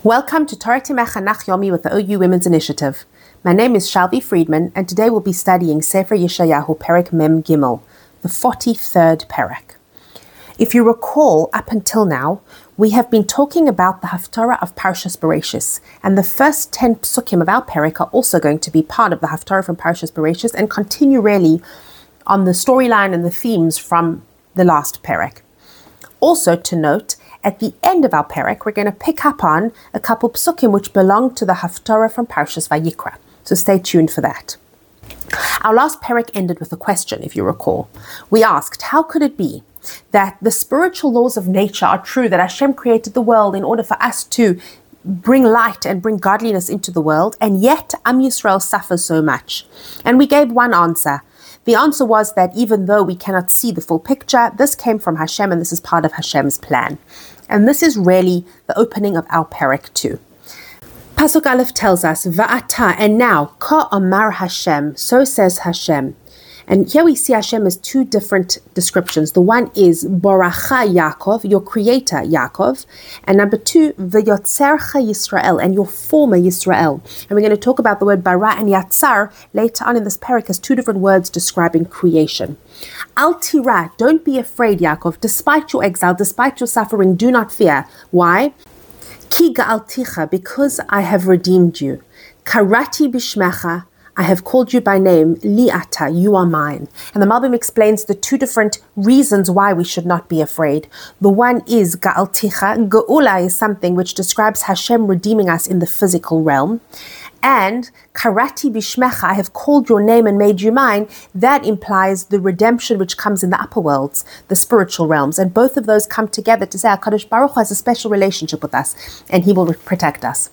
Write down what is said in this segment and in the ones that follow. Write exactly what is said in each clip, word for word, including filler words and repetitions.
Welcome to Torah Timechanach Yomi with the O U Women's Initiative. My name is Shalvi Friedman, and today we'll be studying Sefer Yeshayahu, Perek Mem Gimel, the forty-third Perek. If you recall, up until now, we have been talking about the Haftarah of Parshas Bereshis, and the first ten psukim of our Perek are also going to be part of the Haftarah from Parshas Bereshis and continue really on the storyline and the themes from the last Perek. Also to note, at the end of our Perek, we're going to pick up on a couple psukim which belong to the Haftarah from Parshas Vayikra. So stay tuned for that. Our last Perek ended with a question, if you recall. We asked, how could it be that the spiritual laws of nature are true, that Hashem created the world in order for us to bring light and bring godliness into the world, and yet Am Yisrael suffers so much? And we gave one answer. The answer was that even though we cannot see the full picture, this came from Hashem and this is part of Hashem's plan. And this is really the opening of our Perek too. Pasuk Aleph tells us, Va'ata, and now, Ka Amar Hashem, so says Hashem. And here we see Hashem as two different descriptions. The one is Boracha Yaakov, your creator Yaakov, and number two, V'yotzercha Yisrael, and your former Yisrael. And we're going to talk about the word bara and yatzar later on in this perek as two different words describing creation. Al tira, don't be afraid, Yaakov, despite your exile, despite your suffering, do not fear. Why? Ki ga'alticha, because I have redeemed you. Karati bishmecha, I have called you by name, li'ata, you are mine. And the Malbim explains the two different reasons why we should not be afraid. The one is ga'alticha. Ge'ula is something which describes Hashem redeeming us in the physical realm. And karati bishmecha, I have called your name and made you mine. That implies the redemption which comes in the upper worlds, the spiritual realms. And both of those come together to say HaKadosh Baruch Hu has a special relationship with us and He will protect us.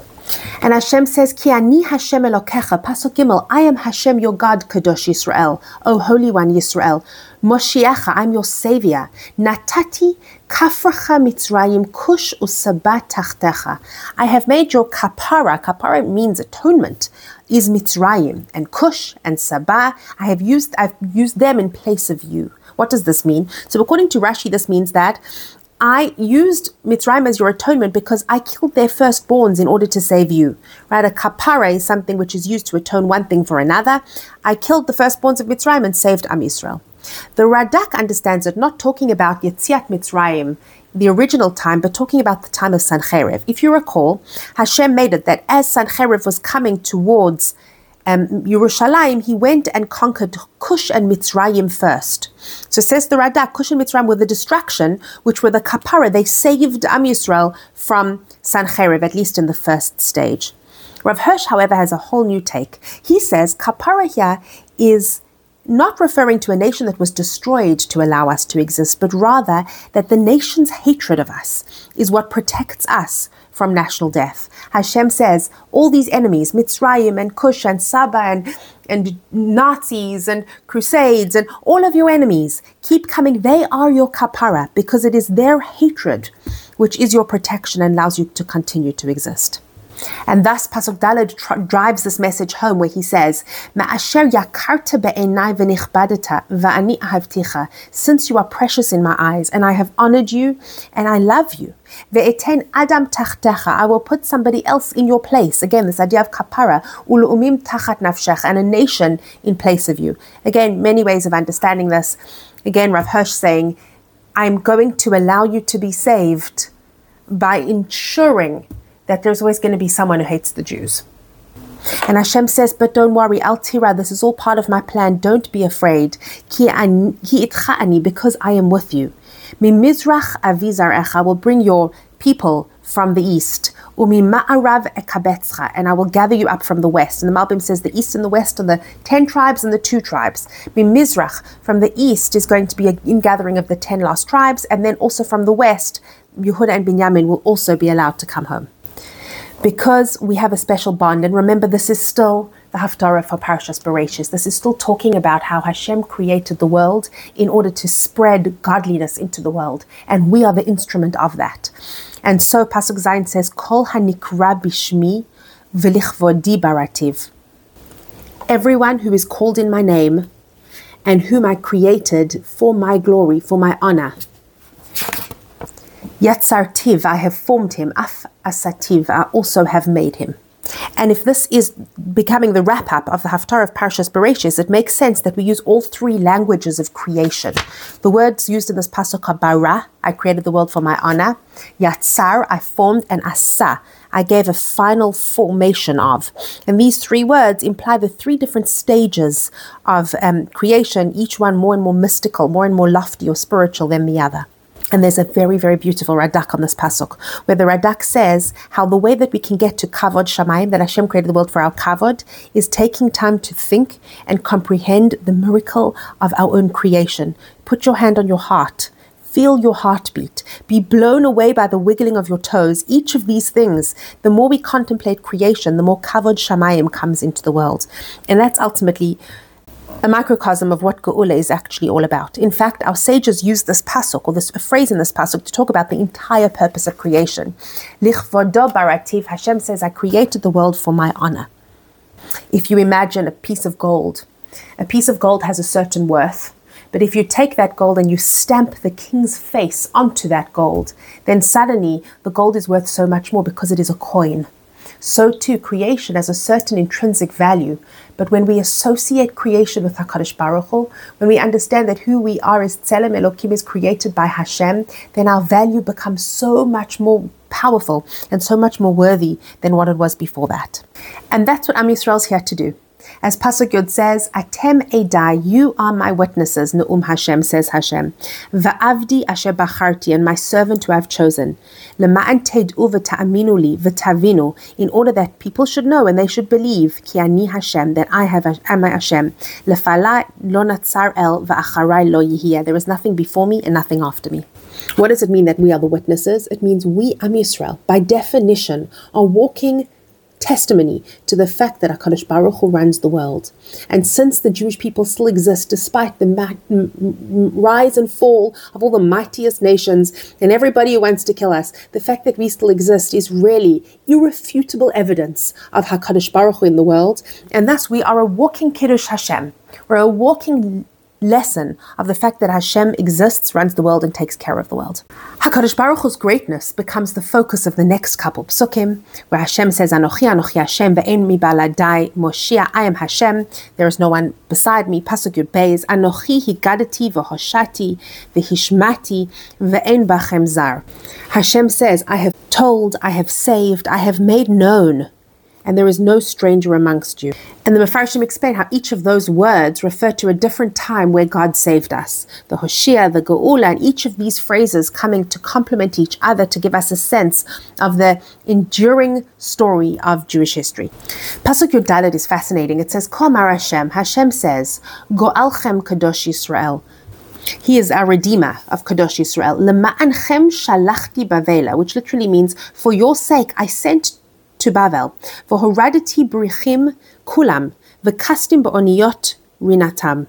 And Hashem says, Ki ani Hashem Elokecha, Pasuk Gimel, I am Hashem your God, Kadosh Yisrael, O Holy One Yisrael. Moshiach, I'm your Savior. Natati kafracha Mitzrayim kush usaba tachtecha. I have made your kapara, kapara means atonement, is Mitzrayim, and kush and Saba, I have used, I've used them in place of you. What does this mean? So according to Rashi, this means that I used Mitzrayim as your atonement because I killed their firstborns in order to save you. Right? A kapara is something which is used to atone one thing for another. I killed the firstborns of Mitzrayim and saved Am Yisrael. The Radak understands it not talking about Yetziat Mitzrayim, the original time, but talking about the time of Sancheiriv. If you recall, Hashem made it that as Sancheiriv was coming towards Um, Yerushalayim, he went and conquered Cush and Mitzrayim first. So says the Radak, Cush and Mitzrayim were the distraction, which were the kapara. They saved Am Yisrael from Sancheiriv, at least in the first stage. Rav Hirsch, however, has a whole new take. He says kapara here is not referring to a nation that was destroyed to allow us to exist, but rather that the nation's hatred of us is what protects us from national death. Hashem says, all these enemies, Mitzrayim and Cush and Saba and, and Nazis and Crusades and all of your enemies, keep coming. They are your kapara because it is their hatred which is your protection and allows you to continue to exist. And thus Pasuk Daled tr- drives this message home where he says, Ma'asher yakarta be'enai v'nichbadeta va'ani ahavticha, since you are precious in my eyes and I have honored you and I love you. Ve'eten adam tachtecha, I will put somebody else in your place. Again, this idea of kapara, ulu'umim tachat nafshecha, and a nation in place of you. Again, many ways of understanding this. Again, Rav Hirsch saying, I'm going to allow you to be saved by ensuring that there's always going to be someone who hates the Jews. And Hashem says, but don't worry, Al Tira, this is all part of my plan. Don't be afraid. Ki itcha ani, because I am with you. Mi mizrach avi zarecha, I will bring your people from the east. Umi ma'arav ekabetzcha, and I will gather you up from the west. And the Malbim says the east and the west are the ten tribes and the two tribes. Mi mizrach, from the east is going to be an ingathering of the ten lost tribes. And then also from the west, Yehuda and Binyamin will also be allowed to come home. Because we have a special bond, and remember, this is still the Haftarah for Parshas Bereshis. This is still talking about how Hashem created the world in order to spread godliness into the world, and we are the instrument of that. And so Pasuk Zayin says, Kol hanikra bishmi v'lichvodi barativ. Everyone who is called in my name and whom I created for my glory, for my honor. Yatzartiv, I have formed him. Af asativ, I also have made him. And if this is becoming the wrap-up of the Haftarah of Parshas Bereshis, it makes sense that we use all three languages of creation. The words used in this pasuk are bara, I created the world for my honor. Yatzar, I formed. And asa, I gave a final formation of. And these three words imply the three different stages of um, creation, each one more and more mystical, more and more lofty or spiritual than the other. And there's a very, very beautiful Radak on this pasuk, where the Radak says how the way that we can get to Kavod Shamayim, that Hashem created the world for our Kavod, is taking time to think and comprehend the miracle of our own creation. Put your hand on your heart. Feel your heartbeat. Be blown away by the wiggling of your toes. Each of these things, the more we contemplate creation, the more Kavod Shamayim comes into the world. And that's ultimately a microcosm of what Geula is actually all about. In fact, our sages use this pasuk, or this a phrase in this pasuk, to talk about the entire purpose of creation. Lichvodo barativ, Hashem says, I created the world for my honor. If you imagine a piece of gold, a piece of gold has a certain worth, but if you take that gold and you stamp the king's face onto that gold, then suddenly the gold is worth so much more because it is a coin. So too, creation has a certain intrinsic value. But when we associate creation with HaKadosh Baruch Hu, when we understand that who we are is Tzelem Elokim, is created by Hashem, then our value becomes so much more powerful and so much more worthy than what it was before that. And that's what Am Yisrael's here to do. As Pasuk Yod says, Atem Edai, you are my witnesses, Ne'um Hashem, says Hashem. Va'avdi asher bacharti, and my servant who I have chosen. Lema'an teid'u v'ta'aminu li v'tavinu, in order that people should know and they should believe, Ki ani Hashem, that I have am Hashem. Lefala lo natzar el va'acharai lo yihiyah. There is nothing before me and nothing after me. What does it mean that we are the witnesses? It means we, Am Yisrael, by definition, are walking testimony to the fact that HaKadosh Baruch Hu runs the world. And since the Jewish people still exist, despite the ma- m- m- rise and fall of all the mightiest nations and everybody who wants to kill us, the fact that we still exist is really irrefutable evidence of HaKadosh Baruch Hu in the world. And thus we are a walking Kiddush Hashem. We're a walking lesson of the fact that Hashem exists, runs the world, and takes care of the world. HaKadosh Baruch Hu's greatness becomes the focus of the next couple psukim, where Hashem says, Anochi, Anochi Hashem, ve'en mi baladai Moshia, I am Hashem, there is no one beside me. Pasuk Yud Beis, Anochi higadati v'hoshati v'hishmati ve'en bachem zar. Hashem says, I have told, I have saved, I have made known, and there is no stranger amongst you. And the Mefarshim explain how each of those words refer to a different time where God saved us. The Hoshea, the Geula, and each of these phrases coming to complement each other to give us a sense of the enduring story of Jewish history. Pasuk Yud Dalet is fascinating. It says, Kol Mar Hashem, Hashem says, Go'alchem Kadosh Yisrael. He is our Redeemer of Kadosh Yisrael. Lema'anchem shalachti bavela, which literally means, for your sake I sent to Bavel, v'horadati b'richim kulam, v'kastim b'oniyot rinatam.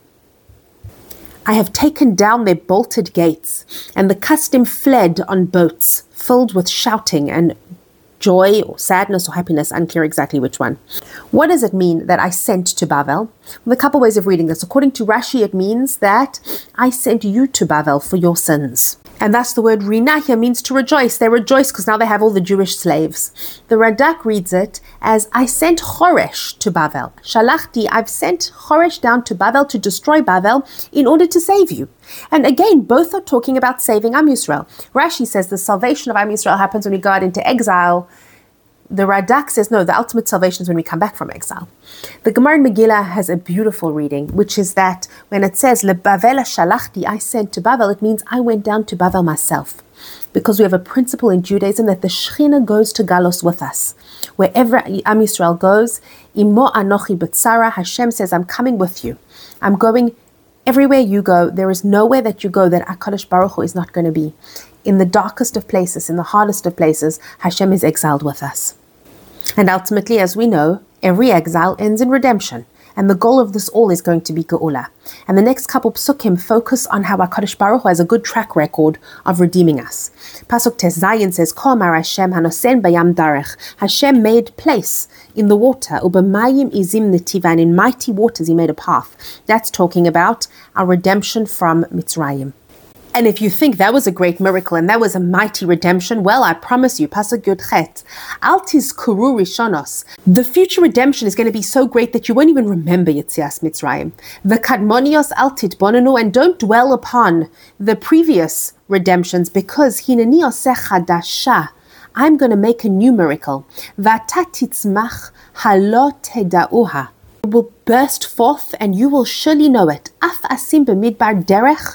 I have taken down their bolted gates, and the custom fled on boats, filled with shouting and joy or sadness or happiness, unclear exactly which one. What does it mean that I sent to Bavel? Well, a couple ways of reading this. According to Rashi, it means that I sent you to Bavel for your sins. And thus the word rina here means to rejoice. They rejoice because now they have all the Jewish slaves. The Radak reads it as, I sent Choresh to Bavel. Shalachti, I've sent Choresh down to Bavel to destroy Bavel in order to save you. And again, both are talking about saving Am Yisrael. Rashi says the salvation of Am Yisrael happens when we go out into exile. The Radak says, no, the ultimate salvation is when we come back from exile. The Gemara in Megillah has a beautiful reading, which is that when it says, LeBavel shalachti, I sent to Bavel, it means I went down to Bavel myself. Because we have a principle in Judaism that the Shechina goes to Galos with us. Wherever Am Yisrael goes, Imo anochi b'tzara, Hashem says, I'm coming with you. I'm going everywhere you go. There is nowhere that you go that HaKadosh Baruch Hu is not going to be. In the darkest of places, in the hardest of places, Hashem is exiled with us. And ultimately, as we know, every exile ends in redemption. And the goal of this all is going to be Geula. And the next couple psukim focus on how HaKadosh Baruch Hu has a good track record of redeeming us. Pasuk Tes Zayin says, Kol Mar Hashem hanosen bayam darech. Hashem made place in the water. Ubemayim izim netiva. And in mighty waters he made a path. That's talking about our redemption from Mitzrayim. And if you think that was a great miracle and that was a mighty redemption, well, I promise you, Pasuk Yud Chet, Al Tizkuru Rishonos, the future redemption is going to be so great that you won't even remember Yetzias Mitzrayim. V'kadmonios al titbonenu, and don't dwell upon the previous redemptions, because Hineni oseh chadasha, I'm going to make a new miracle. V'ata titzmach halo teda'uha, it will burst forth and you will surely know it. Af asim b'midbar derech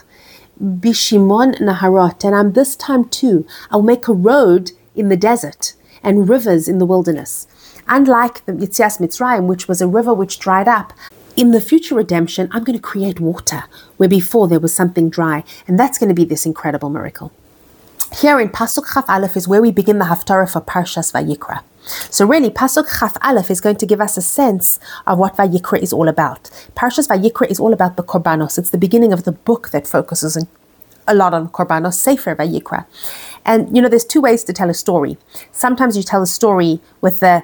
Bishimon Naharot, and I'm this time too, I'll make a road in the desert and rivers in the wilderness. Unlike the Yetzias Mitzrayim, which was a river which dried up, in the future redemption, I'm going to create water where before there was something dry, and that's going to be this incredible miracle. Here in Pasuk Chaf Aleph is where we begin the Haftarah for Parshas Vayikra. So really, Pasuk Chaf Aleph is going to give us a sense of what Vayikra is all about. Parshas Vayikra is all about the Korbanos. It's the beginning of the book that focuses a lot on Korbanos, Sefer Vayikra. And, you know, there's two ways to tell a story. Sometimes you tell a story with the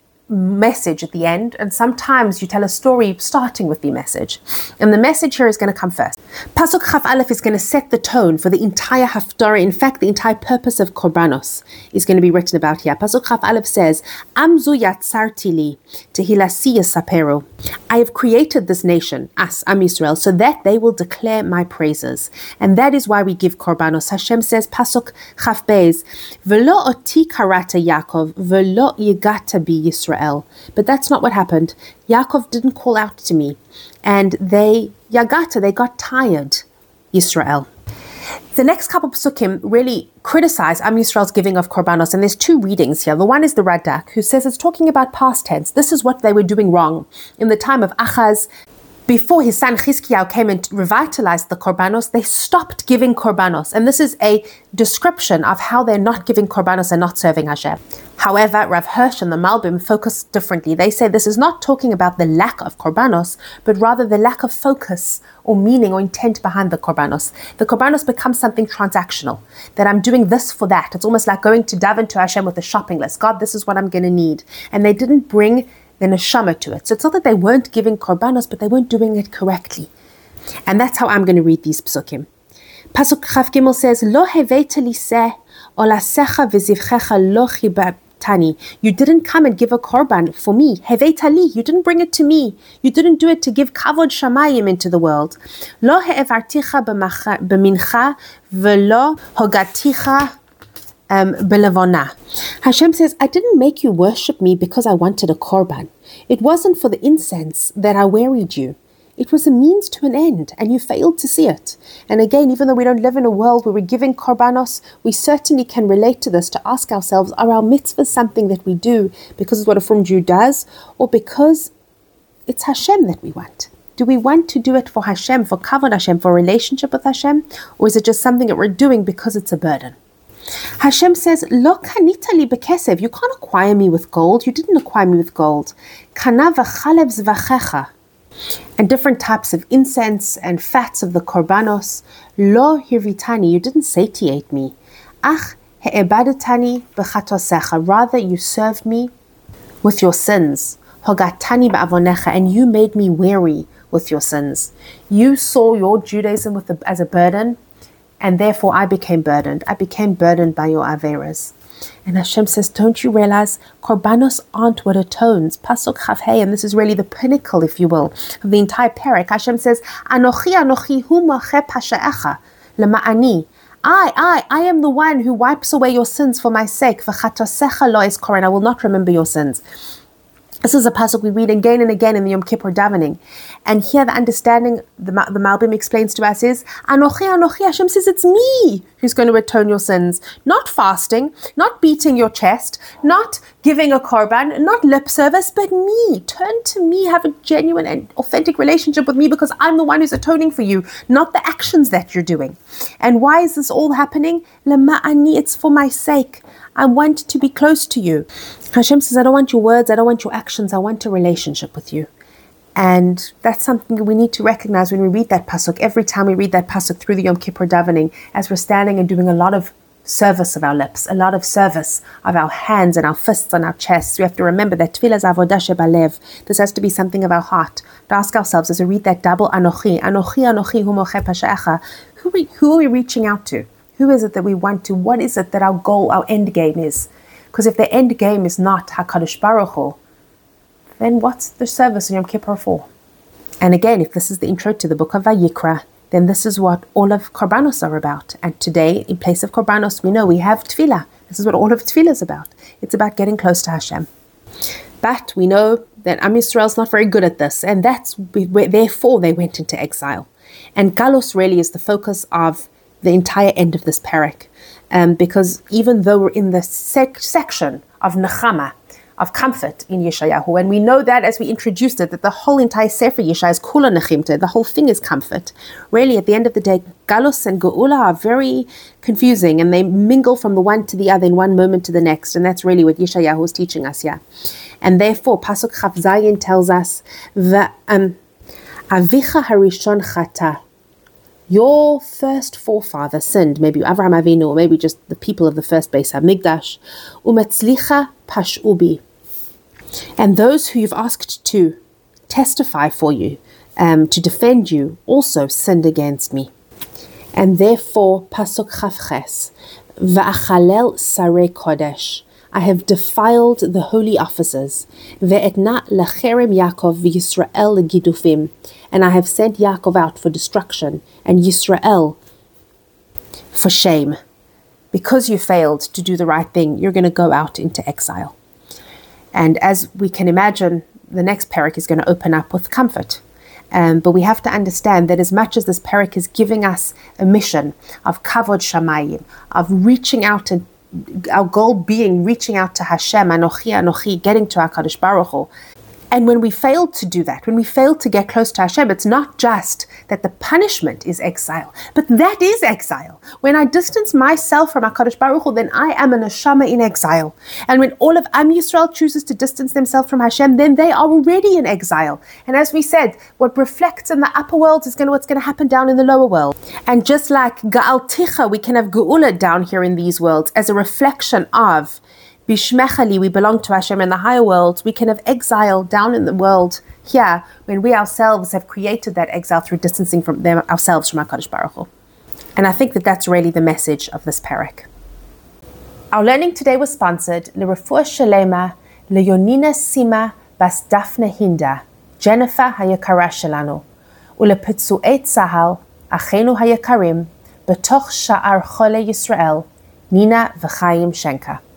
message at the end, and sometimes you tell a story starting with the message. And the message here is going to come first. Pasuk Chaf Aleph is going to set the tone for the entire Haftarah. In fact, the entire purpose of Korbanos is going to be written about here. Pasuk Chaf Aleph says, Amzu yatzarti li tehilasi yasaperu. I have created this nation, us, Am Yisrael, so that they will declare my praises. And that is why we give Korbanos. Hashem says, Pasuk Chaf Beis, Velo oti karata Yaakov, velo yigata bi Yisrael. But that's not what happened. Yaakov didn't call out to me. And they, Yagata, they got tired, Yisrael. The next couple of psukim really criticize Am Yisrael's giving of Korbanos, and there's two readings here. The one is the Radak, who says it's talking about past tense. This is what they were doing wrong. In the time of Achaz, before his son Chizkiyahu came and revitalized the Korbanos, they stopped giving Korbanos. And this is a description of how they're not giving Korbanos and not serving Hashem. However, Rav Hirsch and the Malbim focus differently. They say this is not talking about the lack of Korbanos, but rather the lack of focus or meaning or intent behind the Korbanos. The Korbanos becomes something transactional, that I'm doing this for that. It's almost like going to daven to Hashem with a shopping list. God, this is what I'm going to need. And they didn't bring the neshama to it. So it's not that they weren't giving Korbanos, but they weren't doing it correctly. And that's how I'm going to read these psukim. Pasuk Chaf Gimel says, Lo heveita liseh olasecha v'zivchecha lo chibabtani. You didn't come and give a korban for me. Heveita li. You didn't bring it to me. You didn't do it to give kavod shamayim into the world. Lo he'evarticha b'mincha v'lo hogaticha Um, Hashem says, I didn't make you worship me because I wanted a korban. It wasn't for the incense that I wearied you. It was a means to an end, and you failed to see it. And again, even though we don't live in a world where we're giving korbanos, we certainly can relate to this to ask ourselves, are our mitzvahs something that we do because it's what a frum Jew does, or because it's Hashem that we want? Do we want to do it for Hashem, for kavod Hashem, for a relationship with Hashem, or is it just something that we're doing because it's a burden? Hashem says, Lo kanita li bekesev. You can't acquire me with gold. You didn't acquire me with gold. Kana v'chalev zvachecha. And different types of incense and fats of the korbanos. Lo hirvitani. You didn't satiate me. Ach he'ebadatani b'chatosecha. Rather, you served me with your sins. Hogatani ba'avonecha. And you made me weary with your sins. You saw your Judaism with a, as a burden, and therefore I became burdened. I became burdened by your averas. And Hashem says, don't you realize korbanos aren't what atones? Pasuk Chaf Hey, and this is really the pinnacle, if you will, of the entire parak. Hashem says, Anochi Anochi hu moche pasha'echa lema'ani. I, I, I am the one who wipes away your sins for my sake. V'chatosecha lo ezkoren. I will not remember your sins. This is a pasuk we read again and again in the Yom Kippur davening. And here the understanding the, the Malbim explains to us is, Anochi, Anochi, Hashem says it's me who's going to atone your sins. Not fasting, not beating your chest, not giving a korban, not lip service, but me. Turn to me, have a genuine and authentic relationship with me because I'm the one who's atoning for you, not the actions that you're doing. And why is this all happening? Lema'ani, it's for my sake. I want to be close to you. Hashem says, I don't want your words, I don't want your actions, I want a relationship with you. And that's something we need to recognize when we read that pasuk. Every time we read that pasuk through the Yom Kippur davening, as we're standing and doing a lot of service of our lips, a lot of service of our hands and our fists on our chests. We have to remember that tefillah is avodah shebalev. This has to be something of our heart. To ask ourselves as we read that double anochi, anochi, anochi, hu moche pashecha, who, who are we reaching out to? Who is it that we want to? What is it that our goal, our end game is? Because if the end game is not HaKadosh Baruch Hu, then what's the service in Yom Kippur for? And again, if this is the intro to the book of Vayikra, then this is what all of Korbanos are about. And today, in place of Korbanos, we know we have Tefillah. This is what all of Tefillah is about. It's about getting close to Hashem. But we know that Am Yisrael is not very good at this, and that's therefore they went into exile. And Galus really is the focus of the entire end of this parak, um, because even though we're in the sec- section of Nechama, of comfort in Yeshayahu, and we know that as we introduced it, that the whole entire Sefer Yeshaya is Kula Nechimta, the whole thing is comfort. Really, at the end of the day, Galus and Geula are very confusing, and they mingle from the one to the other in one moment to the next, and that's really what Yeshayahu is teaching us here. And therefore, Pasuk Chaf Zayin tells us that um, Avicha Harishon Chata, your first forefather sinned, maybe Avraham Avinu, or maybe just the people of the first Beis HaMikdash, Umetzlicha Pashubi. And those who you've asked to testify for you, um, to defend you, also sinned against me. And therefore, Pasuk Chavches, Va'achalel Sarei Kodesh, I have defiled the holy officers, Ve'etna lecherem Yaakov v'Yisrael legidufim, and I have sent Yaakov out for destruction, and Yisrael for shame. Because you failed to do the right thing, you're going to go out into exile. And as we can imagine, the next parak is going to open up with comfort. Um, but we have to understand that as much as this parak is giving us a mission of kavod shamayim, of reaching out, and our goal being reaching out to Hashem, Anochi, Anochi, getting to HaKadosh Baruch Hu. And when we fail to do that, when we fail to get close to Hashem, it's not just that the punishment is exile, but that is exile. When I distance myself from HaKadosh Baruch Hu, then I am a neshama in exile. And when all of Am Yisrael chooses to distance themselves from Hashem, then they are already in exile. And as we said, what reflects in the upper world is going to what's going to happen down in the lower world. And just like Ga'al Ticha, we can have Geula down here in these worlds as a reflection of Bishmechali, we belong to Hashem in the higher world. We can have exile down in the world here when we ourselves have created that exile through distancing from them ourselves from HaKadosh Baruch Hu. And I think that that's really the message of this parak. Our learning today was sponsored L'Refuah Shelema Leonina Sima Bas Dafna Hinda Jennifer Hayakara Shelanu Ulepitzu'ei Tzahal Achenu Hayakarim Betoch Sha'ar Chole Yisrael Nina V'Chaim Shenka.